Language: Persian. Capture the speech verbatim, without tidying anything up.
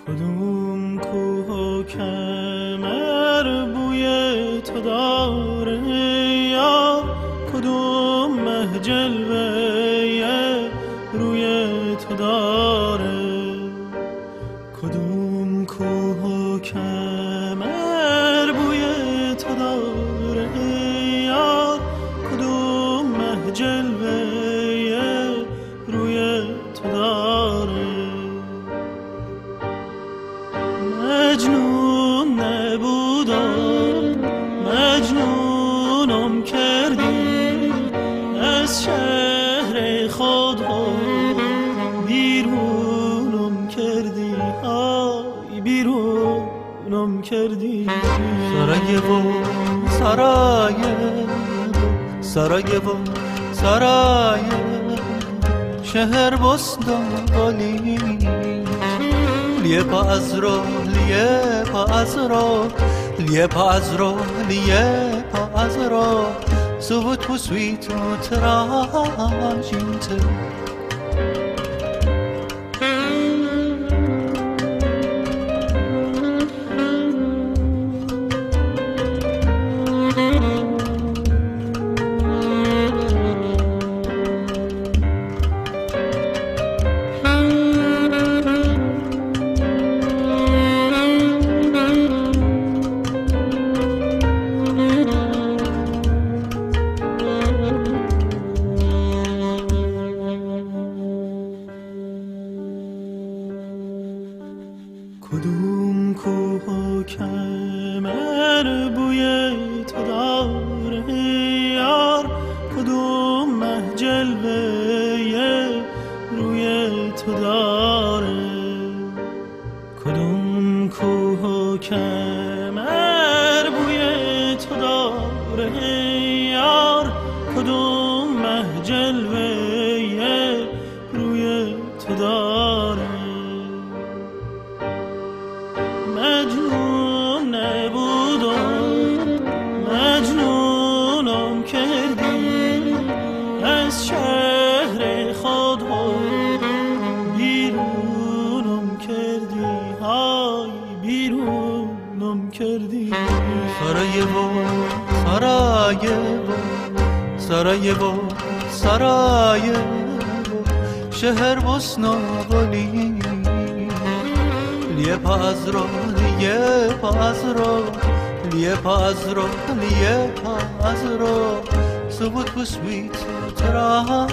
کدوم کوه و کمر بوی تو داره یا کدوم مه جلوه روی تو داره. کدوم کوه و کمر بوی تو داره یا کدوم مه جلوه روی تو داره. مجنون نبودم مجنونم کردی از شهر خود بیرونم کردی های بیرونم کردی. سرايevo سرايevo سرايevo سرايevo شهر بستانی لیپا از رو لیپا از رو لیپا از رو لیپا از رو سوت و سویت و تراجینت. کدوم کوه و کمر بوی تو داره یار کدوم مه جلوه روی تو داره. کدوم کوه و کمر بوی تو داره یار کدوم مه جلوه روی تو داره. مجنون نبودم مجنونم کردی از شهر خود بیرونم کردی های بیرونم کردی. سرايevo سرايevo سرايevo سرايevo شهر بستانی لیپا از رو لیپا از رو لیپا از رو لیپا از رو سوت و سویت تراجینت.